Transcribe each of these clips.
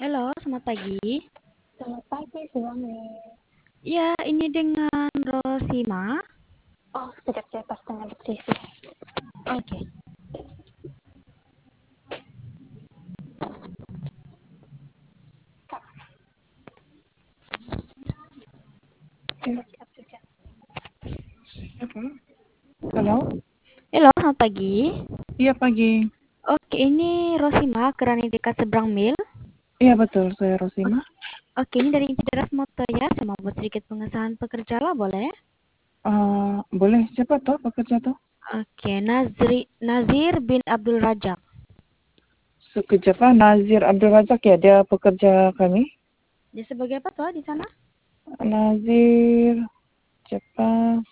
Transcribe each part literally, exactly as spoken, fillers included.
Halo, selamat pagi. Selamat pagi, Suami. Ya, ini dengan Rosima. Oh, sekejap saya pasang adik sisi. Oke. Kak, ini siap juga. Apa? Halo? Halo, selamat pagi. Iya, pagi. Oke, ini Rosima, Kerani dekat seberang mil. Iya, betul. Saya Rosima. Oke, ini dari Insideras Motor ya. Saya mau buat sedikit pengesahan pekerja lah, boleh? Uh, boleh. Siapa tuh pekerja tuh? Oke, Nazri, Nazir bin Abdul Rajak. Sekejap, Pak. Nazir Abdul Razak ya, dia pekerja kami. Dia sebagai apa tuh di sana? Nazir, siapa?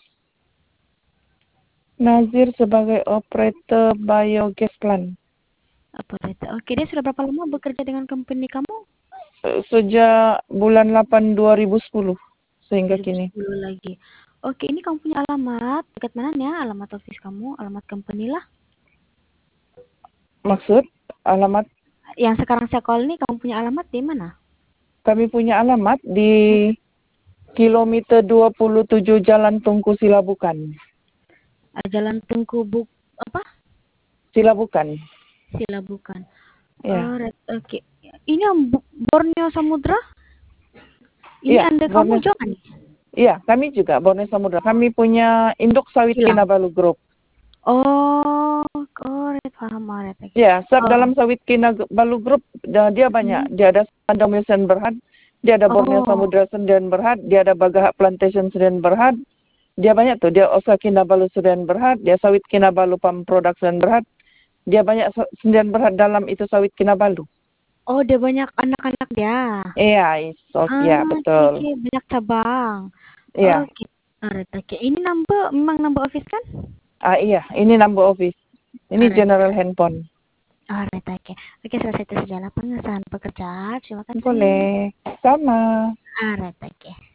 Nazir sebagai operator biogas plant. Apa itu? Oke, dia sudah berapa lama bekerja dengan company kamu? Uh, Sejak bulan delapan dua ribu sepuluh sehingga kini. dua ribu sepuluh lagi. Oke, ini kamu punya alamat. Dekat mana ya? Alamat office kamu, alamat company lah. Maksud alamat? Yang sekarang saya call ini kamu punya alamat di mana? Kami punya alamat di kilometer dua puluh tujuh Jalan Tungku Silabukan. Uh, Jalan Tengku Buk apa? Silabukan. Silabukan. Ya. Oh, right. Oke. Ini yang Bu- Borneo Samudra? Ini Iya, Anda kamu Borneo. jangan? Iya, kami juga Borneo Samudra. Kami punya induk sawit Hilang. Kinabalu Group. Oh, correct, paham, alright. Okay. Ya, setiap Oh. dalam sawit Kinabalu Group dia, dia banyak. Hmm. Dia ada Sandomill Sdn Berhad, dia ada Borneo Oh. Samudra Sdn Berhad, dia ada Bagahak Plantation Sdn Berhad. Dia banyak tuh. Dia Osa Kinabalu Sdn Berhad, dia sawit Kinabalu Palm Product Sdn Berhad. Dia banyak Sdn Berhad dalam itu sawit Kinabalu. Oh, dia banyak anak-anak dia. Iya, iso, Ah, ya betul. okay, banyak cabang. Iya. Oke. Okay. Alright, oke. Okay. Ini number memang number office kan? Ah iya, ini number office. Ini Alright. general handphone. Alright, oke. Okay. Oke, okay, selesai itu saja pengesahan pekerjaan. Terima kasih. Boleh. Sama. Alright, oke. Okay.